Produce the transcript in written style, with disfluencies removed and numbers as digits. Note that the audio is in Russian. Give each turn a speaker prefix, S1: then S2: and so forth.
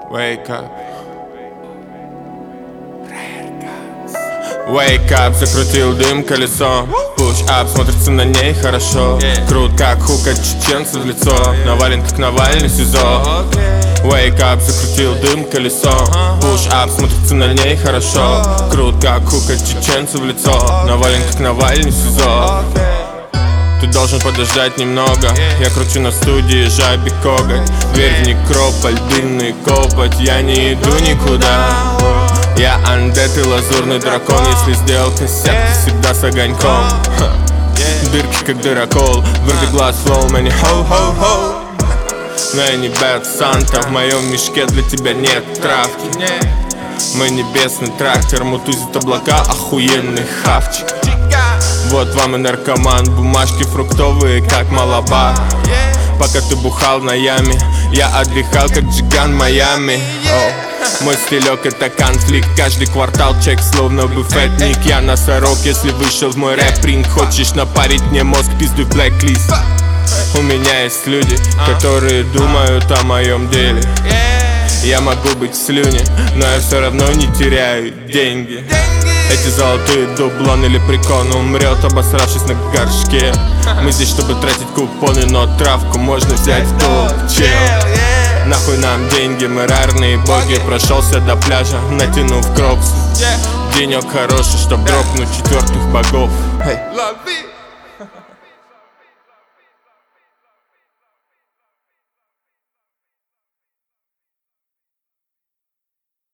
S1: Wake up. Wake up, закрутил дым колесо. Push up, смотрится на ней хорошо. Крут, как хукать чеченцев в лицо. Навален, как Навальный, СИЗО. Wake up, закрутил дым колесо. Push up, смотрится на ней хорошо. Крут, как хукать чеченцев в лицо. Навален, как Навальный, СИЗО. Ты должен подождать немного. Я кручу на студии жабе коготь. Дверь в некрополь, дымный копоть. Я не иду никуда. Я андет и лазурный дракон. Если сделал косяк, ты всегда с огоньком. Дырки как дырокол. Вырви глаз, флоу, мэни хоу-хоу-хоу. Но я не Бэд Санта. В моем мешке для тебя нет травки. Мой небесный трактор мутузит облака, охуенный хавчик. Вот вам и наркоман, бумажки фруктовые, как Малабар. Пока ты бухал на яме, я отдыхал, как Джиган Майами. Мой стилек это конфликт, каждый квартал чек, словно буфетник. Я носорог, если вышел в мой рэп-ринг. Хочешь напарить мне мозг, пиздуй в блэк-лист. У меня есть люди, которые думают о моем деле. Я могу быть в слюне, но я все равно не теряю деньги. Эти золотые дублоны или прикон умрет, обосравшись на горшке. Мы здесь, чтобы тратить купоны, но травку можно взять в долг, чел. Нахуй нам деньги, мы рарные боги. Прошелся до пляжа, натянув крокс. Денек хороший, чтоб дропнуть четвертых богов.